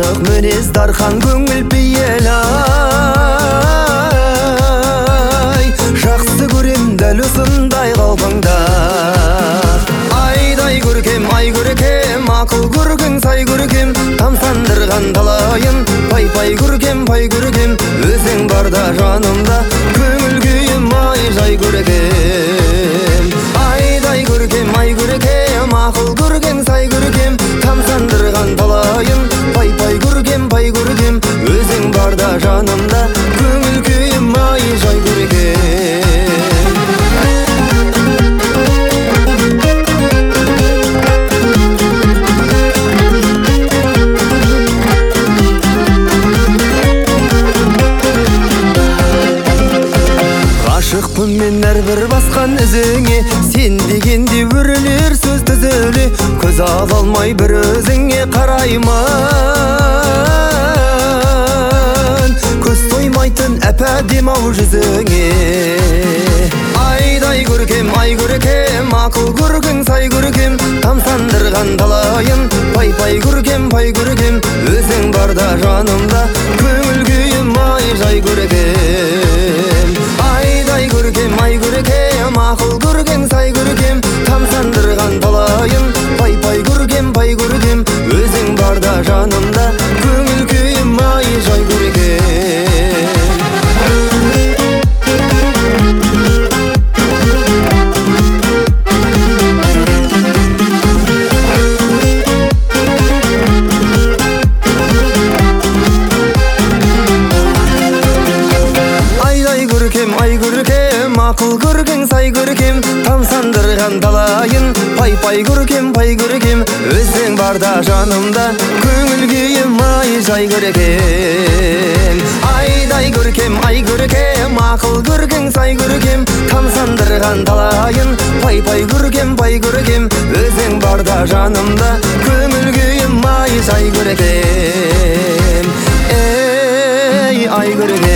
ашық мінез дархан көңіл пейелай, жақсы көрем дәл осындай қалпыңда. Айдай көркем, ай көркем, ақыл көрген сай көркем, тамсандырған талайын пай көркем, пай көркем, өзің барда жанымда көңіл күйім ай жай көркем. Айдай көркем, ай көркем, ақыл көрген сай көркем, тамсандырған талайын пай көркем, пай көркем, өзің барда жанымда көңіл күйім ай жай көркем. Ғашықпын мен әрбір басқан ізіңе, сен дегенде өрілер сөз түзіле, көз ала алмай бір өзіңе қараймын, көз тоймайтын әп-әдемі-ау жүзіңе. Айдай көркем, ай көркем, ақыл көрген сай көркем, тамсандырған талайын пай көркем, пай көркем, өзің барда жанымда көңіл күйім ай жай көркем. Айдай көркем, ай көркем, ақыл көрген сай көркем, тамсандырған талайын пай көркем, пай көркем, өзің барда жанымда көңіл күйім ай жай көркем. Ай көркем, ақыл көрген сай көркем, тамсандырған талайын пай көркем, пай көркем, өзің барда жанымда көңіл күйім ай жай көркем. Айдай көркем, ай көркем, ақыл көрген сай көркем, тамсандырған талайын пай көркем, пай көркем, өзің барда жанымда көңіл күйім ай жай көркем. Ей ай көркем.